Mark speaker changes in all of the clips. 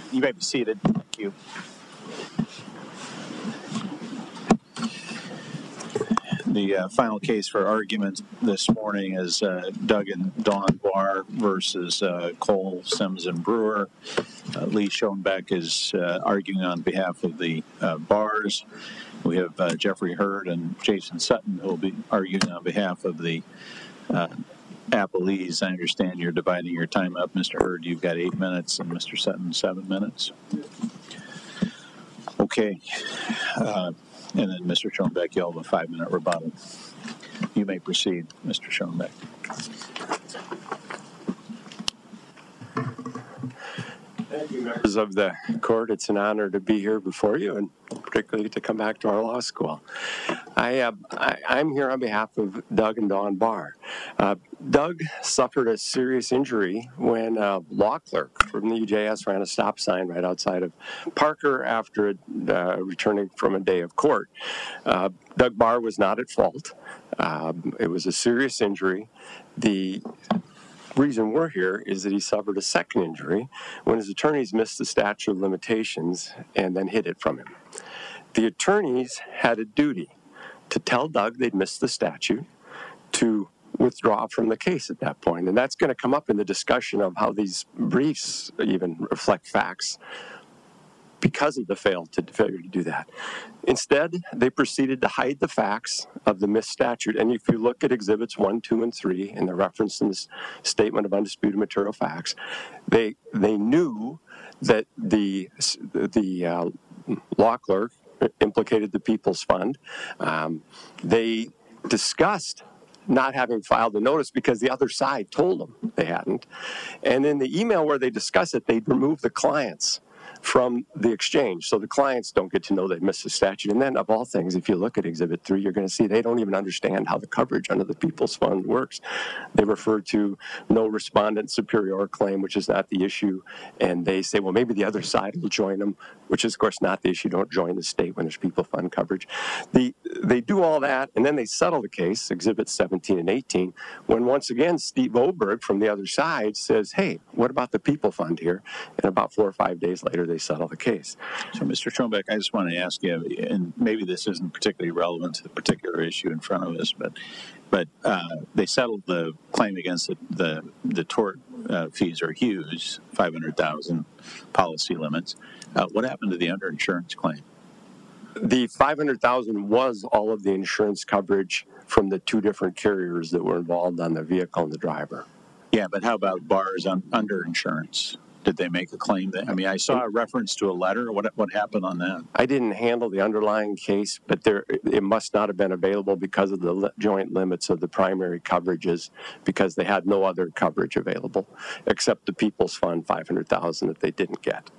Speaker 1: You may be seated. Thank you. The final case for argument this morning is Doug and Dawn Barr versus Cole, Sims, and Brewer. Lee Schoenbeck is arguing on behalf of the Barrs. We have Jeffrey Hurd and Jason Sutton who will be arguing on behalf of the Applees. I understand you're dividing your time up. Mr. Hurd, you've got 8 minutes, and Mr. Sutton, 7 minutes. Okay. And then Mr. Schoenbeck, you'll have a 5-minute rebuttal. You may proceed, Mr. Schoenbeck.
Speaker 2: Thank you, members of the court. It's an honor to be here before you, and particularly to come back to our law school. I'm here on behalf of Doug and Dawn Barr. Doug suffered a serious injury when a law clerk from the UJS ran a stop sign right outside of Parker after returning from a day of court. Doug Barr was not at fault. It was a serious injury. The reason we're here is that he suffered a second injury when his attorneys missed the statute of limitations and then hid it from him. The attorneys had a duty to tell Doug they'd missed the statute, to withdraw from the case at that point. And that's going to come up in the discussion of how these briefs even reflect facts because of the failure to do that. Instead, they proceeded to hide the facts of the missed statute. And if you look at Exhibits 1, 2, and 3 in the reference in this Statement of Undisputed Material Facts, they knew that the law clerk implicated the People's Fund. They discussed not having filed a notice because the other side told them they hadn't. And in the email where they discuss it, they'd remove the clients from the exchange, so the clients don't get to know they missed the statute. And then, of all things, if you look at Exhibit 3, you're going to see they don't even understand how the coverage under the People's Fund works. They refer to no respondent superior claim, which is not the issue, and they say, well, maybe the other side will join them, which is, of course, not the issue. Don't join the state when there's People's Fund coverage. They do all that, and then they settle the case, Exhibits 17 and 18, when once again Steve Oberg from the other side says, hey, what about the People's Fund here? And about 4 or 5 days later, they settle the case.
Speaker 1: So, Mr. Schoenbeck, I just want to ask you, and maybe this isn't particularly relevant to the particular issue in front of us, but they settled the claim against the tort fees are huge, $500,000 policy limits. What happened to the underinsurance claim?
Speaker 2: The $500,000 was all of the insurance coverage from the two different carriers that were involved on the vehicle and the driver.
Speaker 1: Yeah, but how about Barr's underinsurance? Did they make a claim? I saw a reference to a letter. What happened on that?
Speaker 2: I didn't handle the underlying case, but it must not have been available because of the joint limits of the primary coverages, because they had no other coverage available except the People's Fund $500,000 that they didn't get.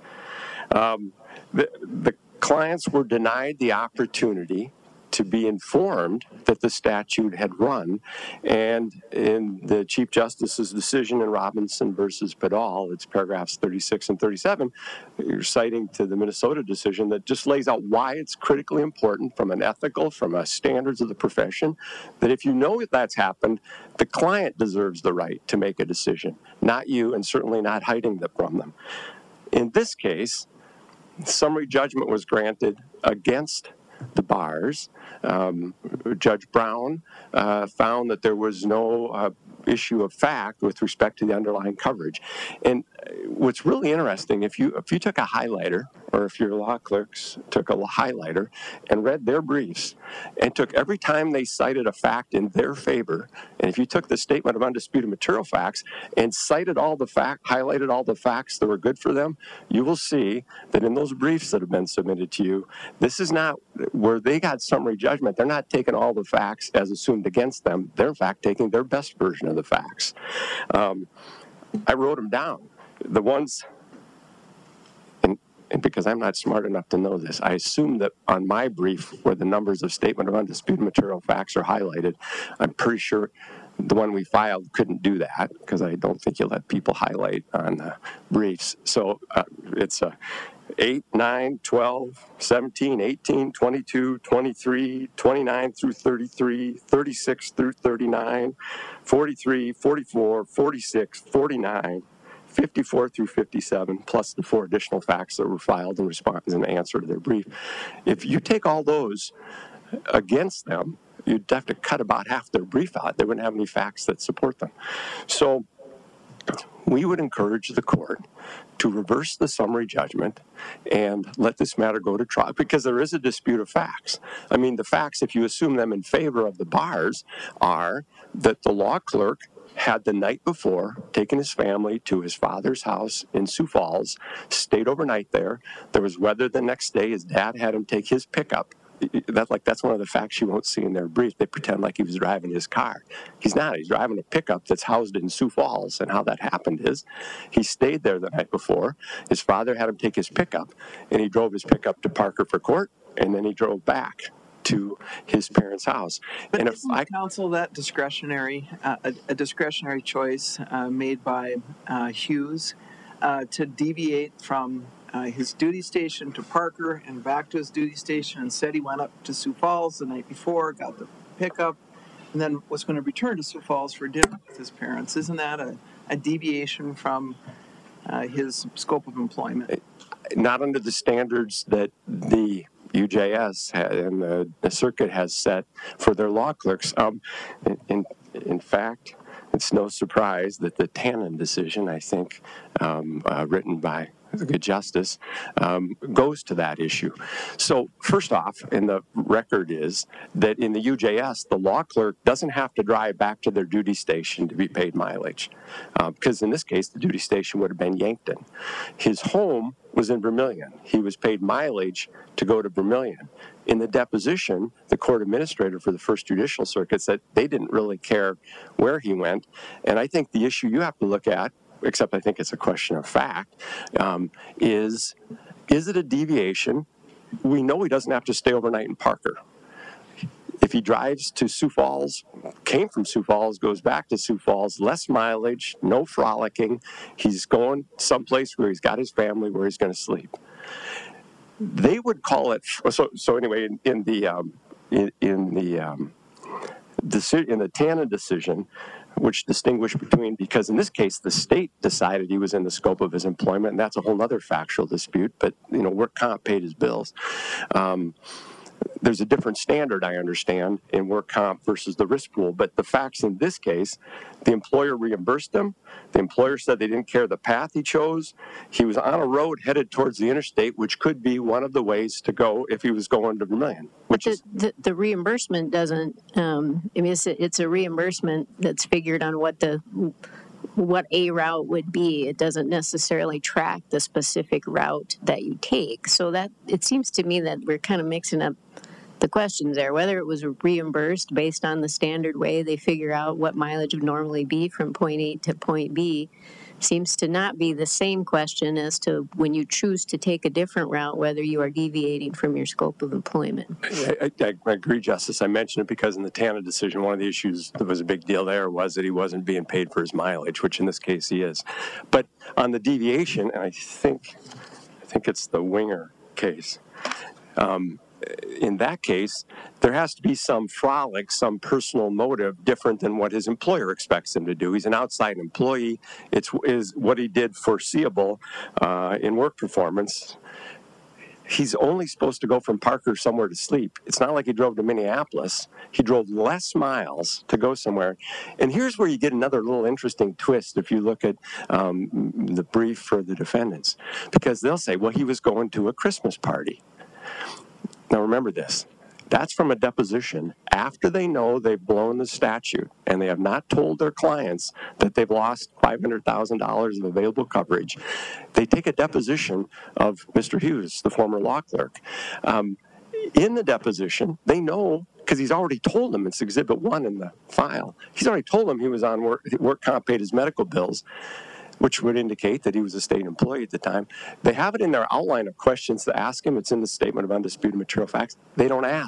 Speaker 2: The clients were denied the opportunity to be informed that the statute had run, and in the Chief Justice's decision in Robinson versus Padal, it's paragraphs 36 and 37, you're citing to the Minnesota decision that just lays out why it's critically important from an ethical, from a standards of the profession, that if you know that that's happened, the client deserves the right to make a decision, not you, and certainly not hiding that from them. In this case, summary judgment was granted against the Barrs. Judge Brown found that there was no issue of fact with respect to the underlying coverage. And what's really interesting, if you took a highlighter, or if your law clerks took a highlighter and read their briefs and took every time they cited a fact in their favor, and if you took the Statement of Undisputed Material Facts and cited highlighted all the facts that were good for them, you will see that in those briefs that have been submitted to you, this is not where they got summary judgment. They're not taking all the facts as assumed against them. They're, in fact, taking their best version of the facts. I wrote them down. The ones, and because I'm not smart enough to know this, I assume that on my brief where the numbers of Statement of Undisputed Material Facts are highlighted, I'm pretty sure the one we filed couldn't do that, because I don't think you let people highlight on briefs. So it's 8, 9, 12, 17, 18, 22, 23, 29 through 33, 36 through 39, 43, 44, 46, 49, 54 through 57, plus the 4 additional facts that were filed in response as an answer to their brief. If you take all those against them, you'd have to cut about half their brief out. They wouldn't have any facts that support them. So we would encourage the court to reverse the summary judgment and let this matter go to trial, because there is a dispute of facts. I mean, the facts, if you assume them in favor of the Barrs, are that the law clerk had the night before taken his family to his father's house in Sioux Falls, stayed overnight there. There was weather the next day. His dad had him take his pickup. That's one of the facts you won't see in their brief. They pretend like he was driving his car. He's not. He's driving a pickup that's housed in Sioux Falls. And how that happened is he stayed there the night before. His father had him take his pickup, and he drove his pickup to Parker for court, and then he drove back to his parents' house.
Speaker 3: But
Speaker 2: and
Speaker 3: isn't counsel that discretionary, a discretionary choice made by Hughes to deviate from his duty station to Parker and back to his duty station, and said he went up to Sioux Falls the night before, got the pickup, and then was going to return to Sioux Falls for dinner with his parents? Isn't that a deviation from his scope of employment?
Speaker 2: Not under the standards that the UJS and the circuit has set for their law clerks. In fact, it's no surprise that the Tannen decision, I think, written by the good justice, goes to that issue. So first off, and the record is that in the UJS, the law clerk doesn't have to drive back to their duty station to be paid mileage, because in this case, the duty station would have been Yankton. His home was in Vermilion. He was paid mileage to go to Vermilion. In the deposition, the court administrator for the First Judicial Circuit said they didn't really care where he went. And I think the issue you have to look at, except I think it's a question of fact, is it a deviation? We know he doesn't have to stay overnight in Parker. If he drives to Sioux Falls, came from Sioux Falls, goes back to Sioux Falls, less mileage, no frolicking, he's going someplace where he's got his family, where he's going to sleep. They would call it, so anyway, in the Tannen decision, which distinguished between, because in this case, the state decided he was in the scope of his employment, and that's a whole other factual dispute, but, work comp paid his bills. There's a different standard, I understand, in work comp versus the risk pool, but the facts in this case, the employer reimbursed him. The employer said they didn't care the path he chose. He was on a road headed towards the interstate, which could be one of the ways to go if he was going to Vermilion.
Speaker 4: But the reimbursement doesn't, it's a reimbursement that's figured on what a route would be. It doesn't necessarily track the specific route that you take. So that it seems to me that we're kind of mixing up the questions there, whether it was reimbursed based on the standard way they figure out what mileage would normally be from point A to point B, seems to not be the same question as to when you choose to take a different route, whether you are deviating from your scope of employment.
Speaker 2: I agree, Justice. I mentioned it because in the Tannen decision, one of the issues that was a big deal there was that he wasn't being paid for his mileage, which in this case he is. But on the deviation, and I think it's the Winger case, in that case, there has to be some frolic, some personal motive different than what his employer expects him to do. He's an outside employee. Is what he did foreseeable in work performance. He's only supposed to go from Parker somewhere to sleep. It's not like he drove to Minneapolis. He drove less miles to go somewhere. And here's where you get another little interesting twist if you look at the brief for the defendants. Because they'll say, well, he was going to a Christmas party. Now remember this, that's from a deposition after they know they've blown the statute and they have not told their clients that they've lost $500,000 of available coverage. They take a deposition of Mr. Hughes, the former law clerk. In the deposition, they know, because he's already told them, it's Exhibit 1 in the file, he's already told them he was on work comp, paid his medical bills, which would indicate that he was a state employee at the time. They have it in their outline of questions to ask him. It's in the Statement of Undisputed Material Facts. They don't ask.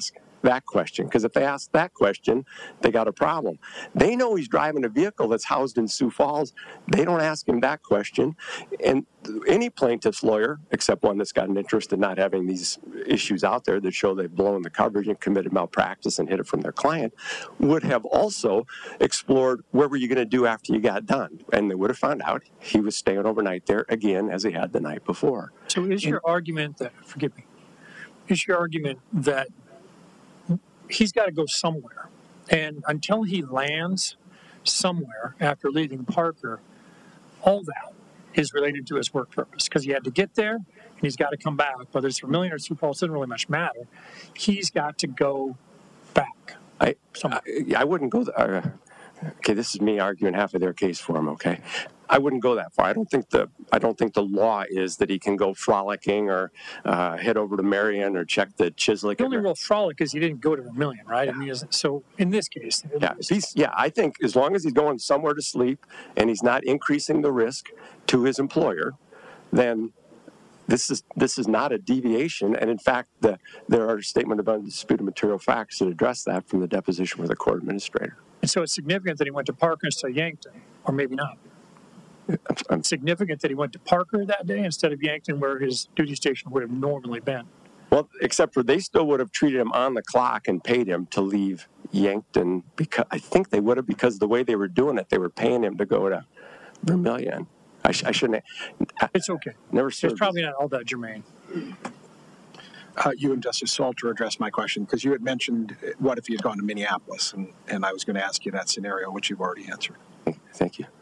Speaker 2: that question, because if they ask that question, they got a problem. They know he's driving a vehicle that's housed in Sioux Falls. They don't ask him that question. And any plaintiff's lawyer, except one that's got an interest in not having these issues out there that show they've blown the coverage and committed malpractice and hid it from their client, would have also explored what were you going to do after you got done. And they would have found out he was staying overnight there again as he had the night before.
Speaker 5: So is your argument that, forgive me, is your argument that he's got to go somewhere, and until he lands somewhere after leaving Parker, all that is related to his work purpose, because he had to get there and he's got to come back, whether it's Vermilion or Sioux Falls, doesn't really much matter. He's got to go back.
Speaker 2: I wouldn't go there. Okay, this is me arguing half of their case for him. Okay, I wouldn't go that far. I don't think the law is that he can go frolicking or head over to Marion or check the Chislik.
Speaker 5: The only real frolic is he didn't go to Vermilion, right?
Speaker 2: Yeah.
Speaker 5: I mean, so in this case,
Speaker 2: I think as long as he's going somewhere to sleep and he's not increasing the risk to his employer, then this is not a deviation. And in fact, there are a statement of undisputed material facts that address that from the deposition with the court administrator.
Speaker 5: and so it's significant that he went to Parker instead of Yankton, or maybe not. It's significant that he went to Parker that day instead of Yankton, where his duty station would have normally been.
Speaker 2: Well, except for they still would have treated him on the clock and paid him to leave Yankton, because I think they would have, because the way they were doing it, they were paying him to go to Vermilion. I shouldn't.
Speaker 5: It's okay.
Speaker 2: Never served.
Speaker 5: It's probably not all that germane.
Speaker 6: You and Justice Salter addressed my question, because you had mentioned what if he had gone to Minneapolis, and I was going to ask you that scenario, which you've already answered.
Speaker 2: Thank you.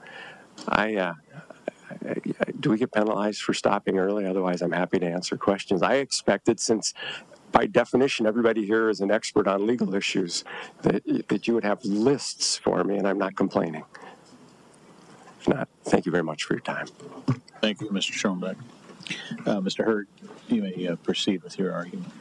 Speaker 2: Do we get penalized for stopping early? Otherwise, I'm happy to answer questions. I expected, since by definition everybody here is an expert on legal issues, that you would have lists for me, and I'm not complaining. If not, thank you very much for your time.
Speaker 1: Thank you, Mr. Schoenbeck. Mr. Hurd, you may proceed with your argument.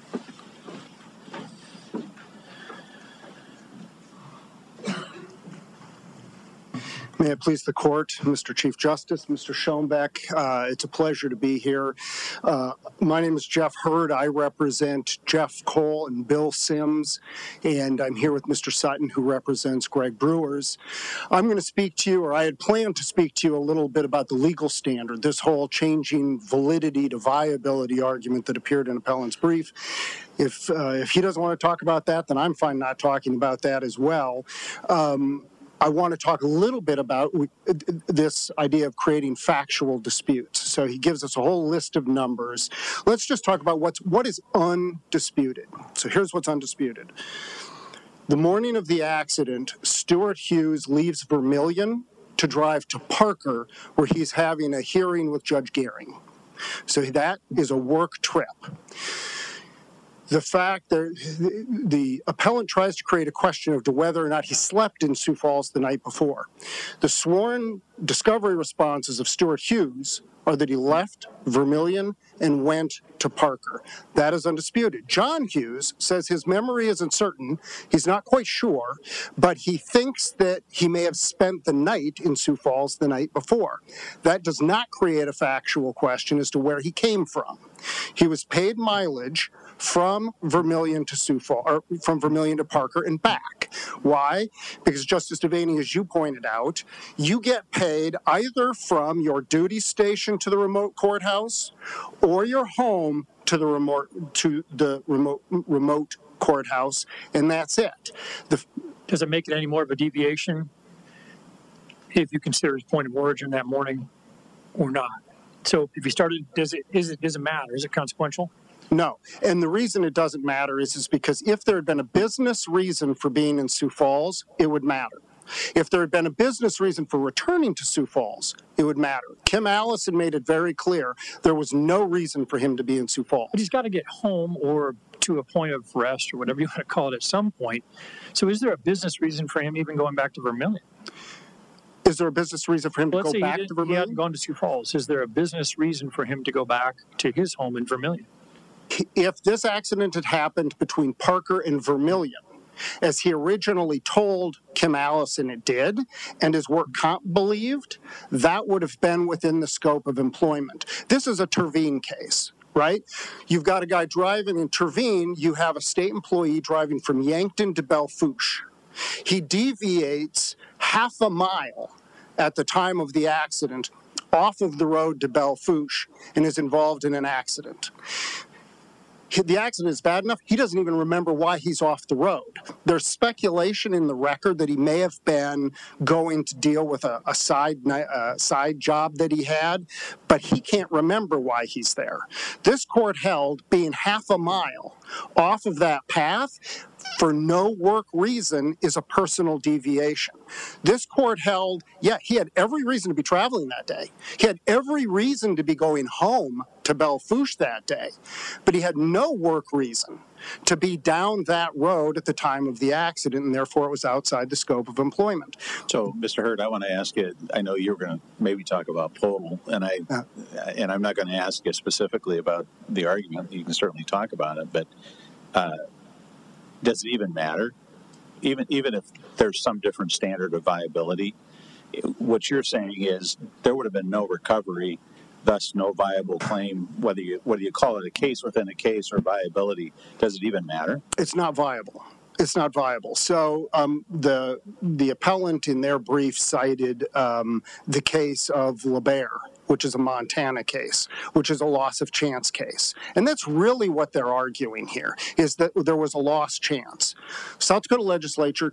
Speaker 7: May it please the court, Mr. Chief Justice, Mr. Schoenbeck, it's a pleasure to be here. My name is Jeff Hurd. I represent Jeff Cole and Bill Sims, and I'm here with Mr. Sutton, who represents Greg Brewers. I'm going to speak to you, or I had planned to speak to you a little bit about the legal standard, this whole changing validity to viability argument that appeared in appellant's brief. If he doesn't want to talk about that, then I'm fine not talking about that as well. I want to talk a little bit about this idea of creating factual disputes. So he gives us a whole list of numbers. Let's just talk about what is undisputed. So here's what's undisputed. The morning of the accident, Stuart Hughes leaves Vermilion to drive to Parker, where he's having a hearing with Judge Gehring. So that is a work trip. The fact that the appellant tries to create a question of whether or not he slept in Sioux Falls the night before. The sworn discovery responses of Stuart Hughes are that he left Vermilion and went to Parker. That is undisputed. John Hughes says his memory isn't certain. He's not quite sure, but he thinks that he may have spent the night in Sioux Falls the night before. That does not create a factual question as to where he came from. He was paid mileage from Vermilion to Sioux Falls, or from Vermilion to Parker and back. Why? Because, Justice Devaney, as you pointed out, you get paid either from your duty station to the remote courthouse or your home to the remote courthouse, and that's it.
Speaker 5: Does it make it any more of a deviation if you consider his point of origin that morning or not? So if he started, does it matter? Is it consequential?
Speaker 7: No. And the reason it doesn't matter is because if there had been a business reason for being in Sioux Falls, it would matter. If there had been a business reason for returning to Sioux Falls, it would matter. Kim Allison made it very clear there was no reason for him to be in Sioux Falls.
Speaker 5: But he's got to get home or to a point of rest or whatever you want to call it at some point. So is there a business reason for him even going back to Vermilion?
Speaker 7: Is there a business reason for him to go back to Vermilion?
Speaker 5: He hadn't gone to Sioux Falls. Is there a business reason for him to go back to his home in Vermilion?
Speaker 7: If this accident had happened between Parker and Vermilion, as he originally told Kim Allison it did, and his work comp believed, that would have been within the scope of employment. This is a Terveen case, right? You've got a guy driving in Tervene. You have a state employee driving from Yankton to Belle Fourche. He deviates half a mile at the time of the accident off of the road to Belle Fourche and is involved in an accident. The accident is bad enough, he doesn't even remember why he's off the road. There's speculation in the record that he may have been going to deal with a side job that he had, but he can't remember why he's there. This court held being half a mile off of that path for no work reason is a personal deviation. This court held, he had every reason to be traveling that day. He had every reason to be going home to Belle Fourche that day, but he had no work reason to be down that road at the time of the accident, and therefore it was outside the scope of employment.
Speaker 1: So, Mr. Hurd, I want to ask you, I know you were going to maybe talk about Podal, and I'm not going to ask you specifically about the argument. You can certainly talk about it, but does it even matter? Even if there's some different standard of viability, what you're saying is there would have been no recovery, thus no viable claim, whether you call it a case within a case or viability. Does it even matter?
Speaker 7: It's not viable. It's not viable. So the appellant in their brief cited the case of LeBaire, which is a Montana case, which is a loss of chance case. And that's really what they're arguing here, is that there was a lost chance. South Dakota Legislature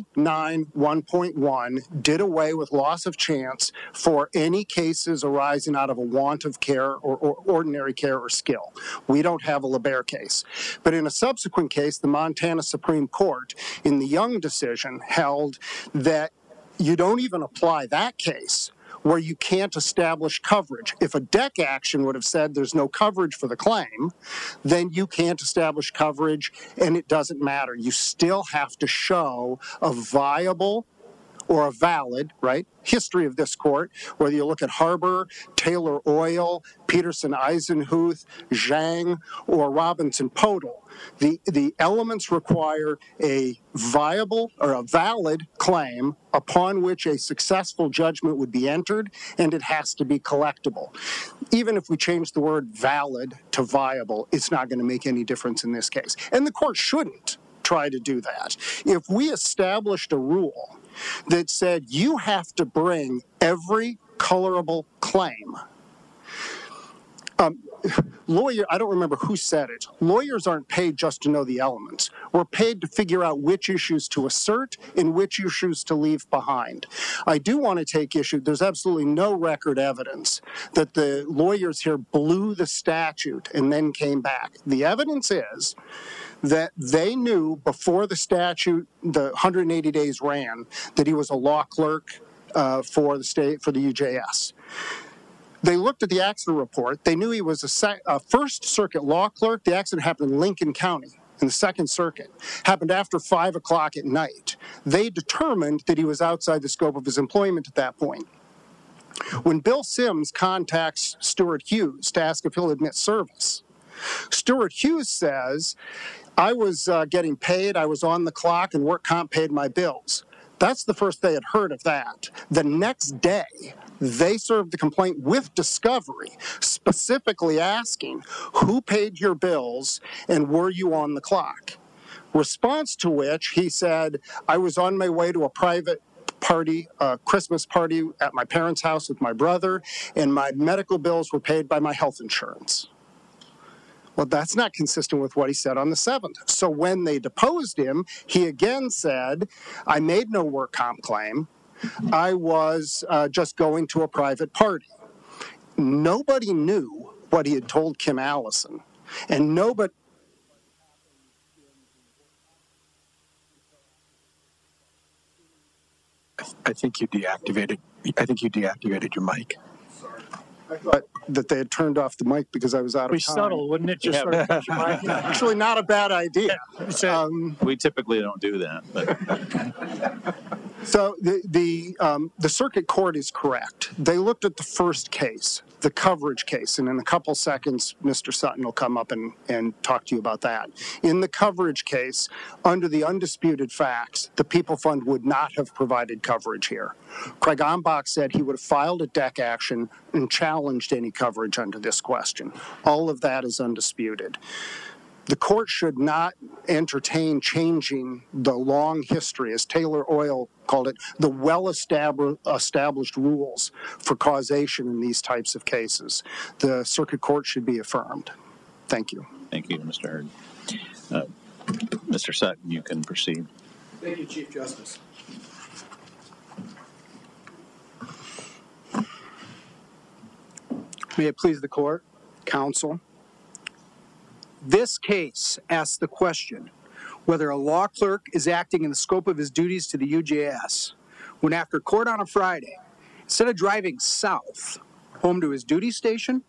Speaker 7: 29.1.1 did away with loss of chance for any cases arising out of a want of care or ordinary care or skill. We don't have a LeBaire case. But in a subsequent case, the Montana Supreme Court, in the Young decision, held that you don't even apply that case where you can't establish coverage. If a DEC action would have said there's no coverage for the claim, then you can't establish coverage and it doesn't matter. You still have to show a viable or a valid, right, history of this court, whether you look at Harbor, Taylor Oil, Peterson Eisenhuth, Zhang, or Robinson Podal. The elements require a viable or a valid claim upon which a successful judgment would be entered, and it has to be collectible. Even if we change the word valid to viable, it's not going to make any difference in this case. And the court shouldn't try to do that. If we established a rule that said you have to bring every colorable claim. Lawyer, I don't remember who said it. Lawyers aren't paid just to know the elements. We're paid to figure out which issues to assert and which issues to leave behind. I do want to take issue. There's absolutely no record evidence that the lawyers here blew the statute and then came back. The evidence is that they knew before the statute, the 180 days ran, that he was a law clerk for the state, for the UJS. They looked at the accident report. They knew he was a First Circuit law clerk. The accident happened in Lincoln County in the Second Circuit. Happened after 5 o'clock at night. They determined that he was outside the scope of his employment at that point. When Bill Sims contacts Stuart Hughes to ask if he'll admit service, Stuart Hughes says, I was getting paid, I was on the clock, and work comp paid my bills. That's the first they had heard of that. The next day, they served the complaint with discovery, specifically asking, who paid your bills and were you on the clock? Response to which he said, I was on my way to a private party, a Christmas party at my parents' house with my brother, and my medical bills were paid by my health insurance. Well, that's not consistent with what he said on the 7th. So when they deposed him, he again said, I made no work comp claim. I was just going to a private party. Nobody knew what he had told Kim Allison, and nobody.
Speaker 6: I think you deactivated your mic.
Speaker 7: I thought that they had turned off the mic because I was out of time.
Speaker 5: Be subtle, wouldn't it? Just sort of touch your mic.
Speaker 7: Actually, not a bad idea.
Speaker 1: We typically don't do that, but
Speaker 7: So the circuit court is correct. They looked at the first case. the coverage case, and in a couple seconds, Mr. Sutton will come up and talk to you about that. In the coverage case, under the undisputed facts, the People Fund would not have provided coverage here. Craig Ombach said he would have filed a deck action and challenged any coverage under this question. All of that is undisputed. The court should not entertain changing the long history, as Taylor Oil called it, the well-established rules for causation in these types of cases. The circuit court should be affirmed. Thank you.
Speaker 1: Thank you, Mr. Hurd. Mr. Sutton, you can proceed.
Speaker 6: Thank you, Chief Justice. May it please the court, counsel. This case asks the question whether a law clerk is acting in the scope of his duties to the UJS when, after court on a Friday, instead of driving south home to his duty station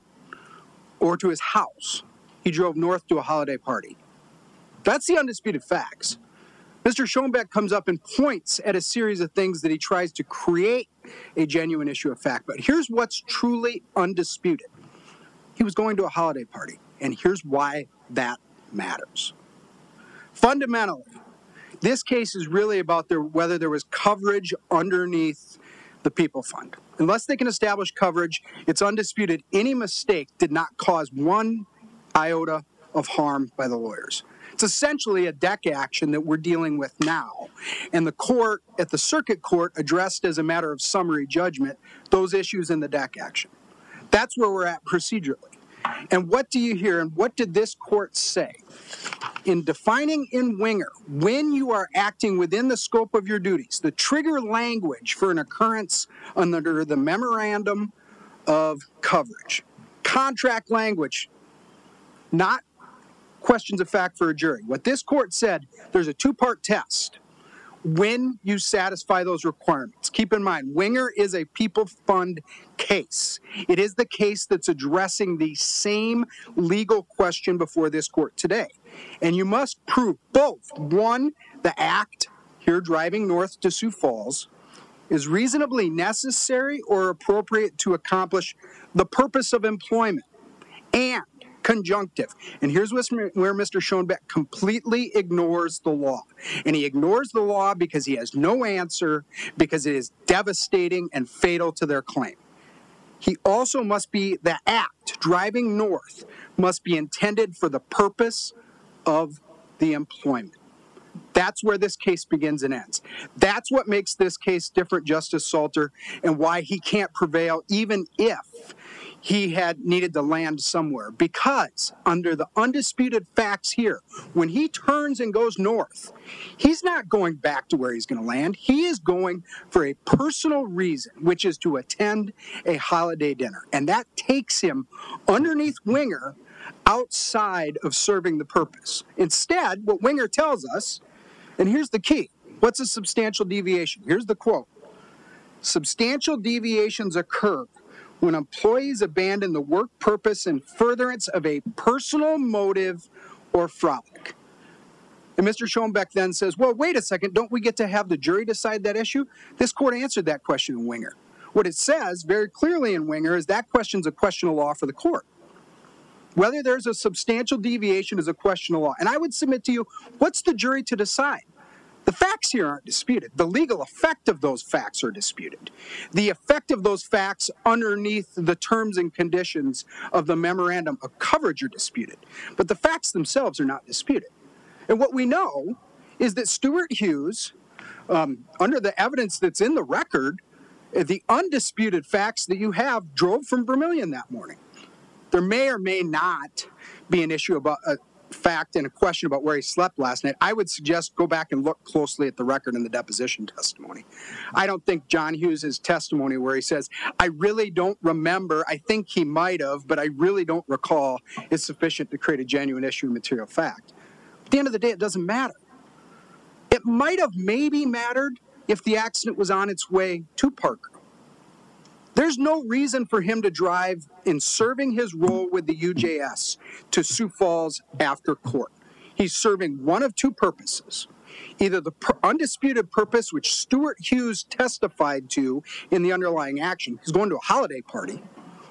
Speaker 6: or to his house, he drove north to a holiday party. That's the undisputed facts. Mr. Schoenbeck comes up and points at a series of things that he tries to create a genuine issue of fact. But here's what's truly undisputed. He was going to a holiday party, and here's why that matters. Fundamentally, this case is really about whether there was coverage underneath the People Fund. Unless they can establish coverage, it's undisputed any mistake did not cause one iota of harm by the lawyers. It's essentially a deck action that we're dealing with now. And the court, at the circuit court, addressed as a matter of summary judgment those issues in the deck action. That's where we're at procedurally. And what do you hear, and what did this court say? In defining in Winger, when you are acting within the scope of your duties, the trigger language for an occurrence under the memorandum of coverage, contract language, not questions of fact for a jury. What this court said, there's a two-part test when you satisfy those requirements. Keep in mind, Winger is a People Fund case. It is the case that's addressing the same legal question before this court today. And you must prove both. One, the act, here driving north to Sioux Falls, is reasonably necessary or appropriate to accomplish the purpose of employment, and conjunctive. And here's where Mr. Schoenbeck completely ignores the law. And he ignores the law because he has no answer, because it is devastating and fatal to their claim. He also must be, the act, driving north, must be intended for the purpose of the employment. That's where this case begins and ends. That's what makes this case different, Justice Salter, and why he can't prevail even if he had needed to land somewhere. Because under the undisputed facts here, when he turns and goes north, he's not going back to where he's going to land. He is going for a personal reason, which is to attend a holiday dinner. And that takes him underneath Winger outside of serving the purpose. Instead, what Winger tells us, and here's the key, what's a substantial deviation? Here's the quote. Substantial deviations occur when employees abandon the work purpose in furtherance of a personal motive or frolic. And Mr. Schoenbeck then says, well, wait a second, don't we get to have the jury decide that issue? This court answered that question in Winger. What it says very clearly in Winger is that question's a question of law for the court. Whether there's a substantial deviation is a question of law. And I would submit to you, what's the jury to decide? The facts here aren't disputed. The legal effect of those facts are disputed. The effect of those facts underneath the terms and conditions of the memorandum of coverage are disputed. But the facts themselves are not disputed. And what we know is that Stuart Hughes, under the evidence that's in the record, the undisputed facts that you have, drove from Vermilion that morning. There may or may not be an issue about a fact and a question about where he slept last night. I would suggest go back and look closely at the record and the deposition testimony. I don't think John Hughes' testimony where he says, I really don't remember, I think he might have, but I really don't recall, is sufficient to create a genuine issue of material fact. At the end of the day, it doesn't matter. It might have maybe mattered if the accident was on its way to Parker. There's no reason for him to drive in serving his role with the UJS to Sioux Falls after court. He's serving one of two purposes. Either the undisputed purpose, which Stuart Hughes testified to in the underlying action, he's going to a holiday party,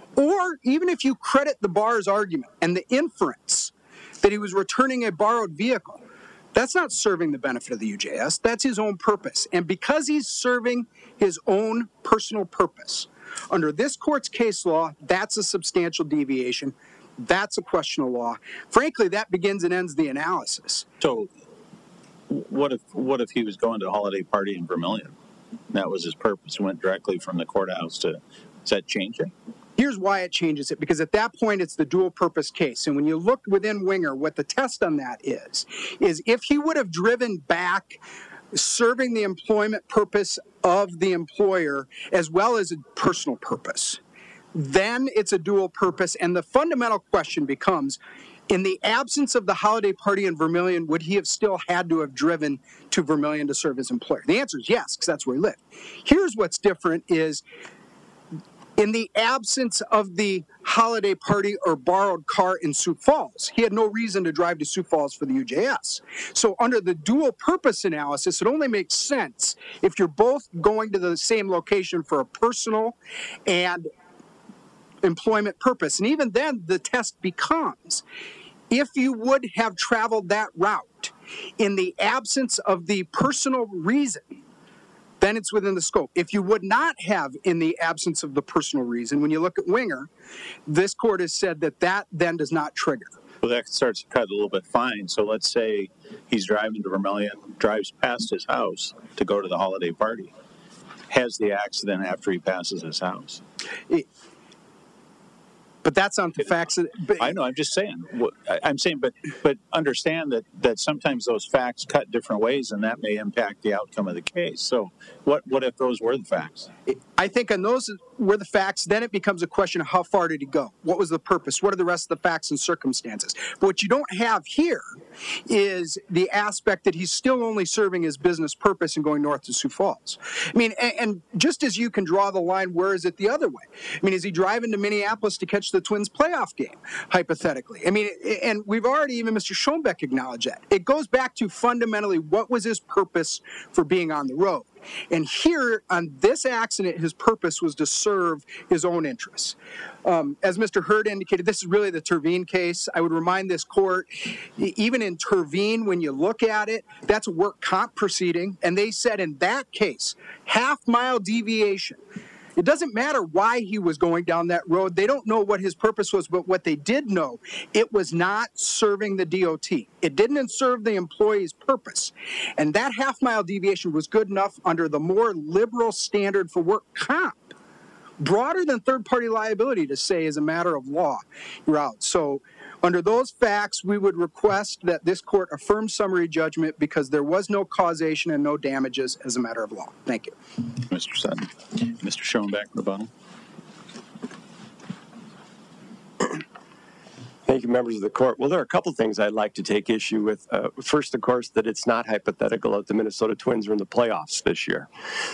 Speaker 6: Or even if you credit the bar's argument and the inference that he was returning a borrowed vehicle, that's not serving the benefit of the UJS. That's his own purpose. And because he's serving his own personal purpose, under this court's case law, that's a substantial deviation. That's a question of law. Frankly, that begins and ends the analysis.
Speaker 1: So what if he was going to a holiday party in Vermilion? That was his purpose. Went directly from the courthouse to, is that changing?
Speaker 6: Here's why it changes it, because at that point it's the dual purpose case. And when you look within Winger, what the test on that is if he would have driven back serving the employment purpose of the employer as well as a personal purpose, then it's a dual purpose. And the fundamental question becomes, in the absence of the holiday party in Vermilion, would he have still had to have driven to Vermilion to serve his employer? The answer is yes, because that's where he lived. Here's what's different is, in the absence of the holiday party or borrowed car in Sioux Falls, he had no reason to drive to Sioux Falls for the UJS. So under the dual purpose analysis, it only makes sense if you're both going to the same location for a personal and employment purpose. And even then, the test becomes, if you would have traveled that route in the absence of the personal reason, then it's within the scope. If you would not have in the absence of the personal reason, when you look at Winger, this court has said that that then does not trigger.
Speaker 1: Well, that starts to cut a little bit fine. So let's say he's driving to Vermilion, drives past his house to go to the holiday party, has the accident after he passes his house.
Speaker 6: But that's not the facts.
Speaker 1: I know. I'm just saying. I'm saying, but understand that sometimes those facts cut different ways, and that may impact the outcome of the case. So, what if those were the facts?
Speaker 6: I think on those were the facts. Then it becomes a question of how far did he go? What was the purpose? What are the rest of the facts and circumstances? But what you don't have here is the aspect that he's still only serving his business purpose and going north to Sioux Falls. I mean, and just as you can draw the line, where is it the other way? I mean, is he driving to Minneapolis to catch the Twins playoff game, hypothetically? I mean, and we've already, even Mr. Schoenbeck acknowledged that. It goes back to fundamentally what was his purpose for being on the road. And here, on this accident, his purpose was to serve his own interests. As Mr. Hurd indicated, this is really the Terveen case. I would remind this court, even in Terveen, when you look at it, that's a work comp proceeding. And they said in that case, half-mile deviation. It doesn't matter why he was going down that road. They don't know what his purpose was, but what they did know, it was not serving the DOT. It didn't serve the employee's purpose. And that half-mile deviation was good enough under the more liberal standard for work comp, broader than third-party liability, to say as a matter of law, you're out. So under those facts, we would request that this court affirm summary judgment because there was no causation and no damages as a matter of law. Thank you.
Speaker 1: Mr. Sutton. Mr. Schoenbeck, rebuttal.
Speaker 2: Thank you, members of the court. Well, there are a couple things I'd like to take issue with. First, of course, that it's not hypothetical that the Minnesota Twins are in the playoffs this year.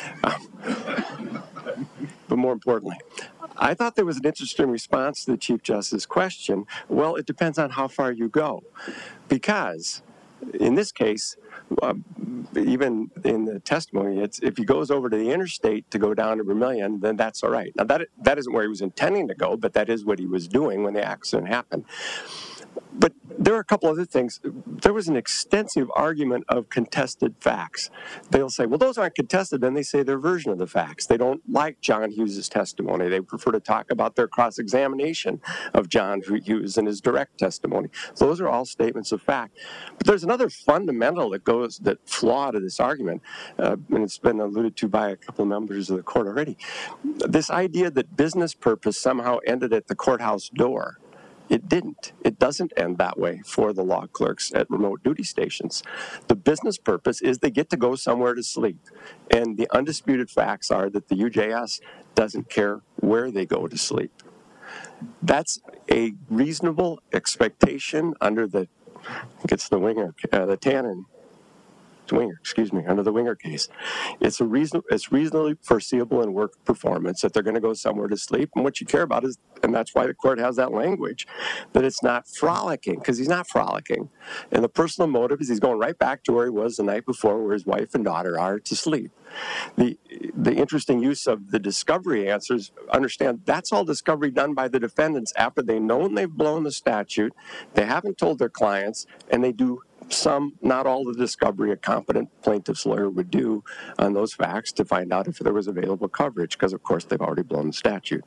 Speaker 2: But more importantly, I thought there was an interesting response to the Chief Justice's question. Well, it depends on how far you go. Because in this case, even in the testimony, it's if he goes over to the interstate to go down to Vermilion, then that's all right. Now, that isn't where he was intending to go, but that is what he was doing when the accident happened. But there are a couple other things. There was an extensive argument of contested facts. They'll say, well, those aren't contested. Then they say their version of the facts. They don't like John Hughes' testimony. They prefer to talk about their cross-examination of John Hughes and his direct testimony. Those are all statements of fact. But there's another fundamental that flaw to this argument, and it's been alluded to by a couple of members of the court already. This idea that business purpose somehow ended at the courthouse door. It didn't. It doesn't end that way for the law clerks at remote duty stations. The business purpose is they get to go somewhere to sleep. And the undisputed facts are that the UJS doesn't care where they go to sleep. That's a reasonable expectation under the Winger, the Tannen under the Winger case. It's reasonably foreseeable in work performance that they're going to go somewhere to sleep. And what you care about is, and that's why the court has that language, that it's not frolicking, because he's not frolicking. And the personal motive is he's going right back to where he was the night before, where his wife and daughter are, to sleep. The interesting use of the discovery answers, understand that's all discovery done by the defendants after they know they've blown the statute, they haven't told their clients, and they do some, not all, the discovery a competent plaintiff's lawyer would do on those facts to find out if there was available coverage, because of course they've already blown the statute.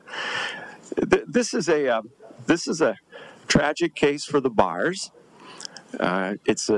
Speaker 2: This is a tragic case for the bars. It's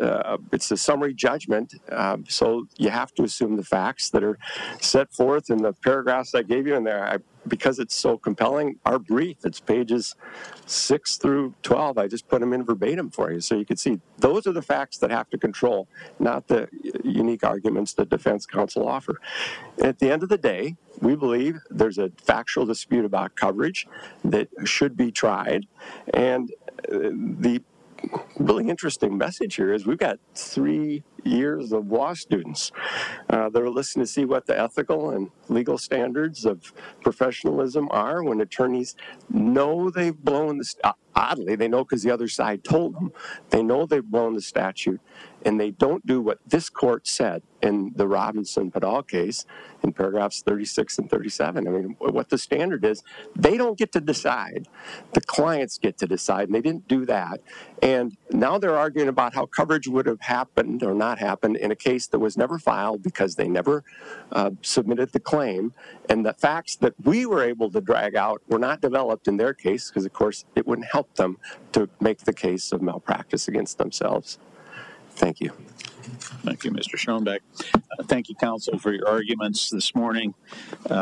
Speaker 2: a summary judgment, so you have to assume the facts that are set forth in the paragraphs I gave you in there. Because it's so compelling, our brief, it's pages 6 through 12. I just put them in verbatim for you so you can see those are the facts that have to control, not the unique arguments that defense counsel offer. And at the end of the day, we believe there's a factual dispute about coverage that should be tried, and the really interesting message here is we've got 3 years of law students that are listening to see what the ethical and legal standards of professionalism are when attorneys know they've blown the oddly, they know because the other side told them. They know they've blown the statute, and they don't do what this court said in the Robinson-Padal case in paragraphs 36 and 37. I mean, what the standard is, they don't get to decide. The clients get to decide, and they didn't do that. And now they're arguing about how coverage would have happened or not happened in a case that was never filed because they never submitted the claim. And the facts that we were able to drag out were not developed in their case because, of course, it wouldn't help them to make the case of malpractice against themselves. Thank you.
Speaker 1: Thank you, Mr. Schoenbeck. Thank you, counsel, for your arguments this morning.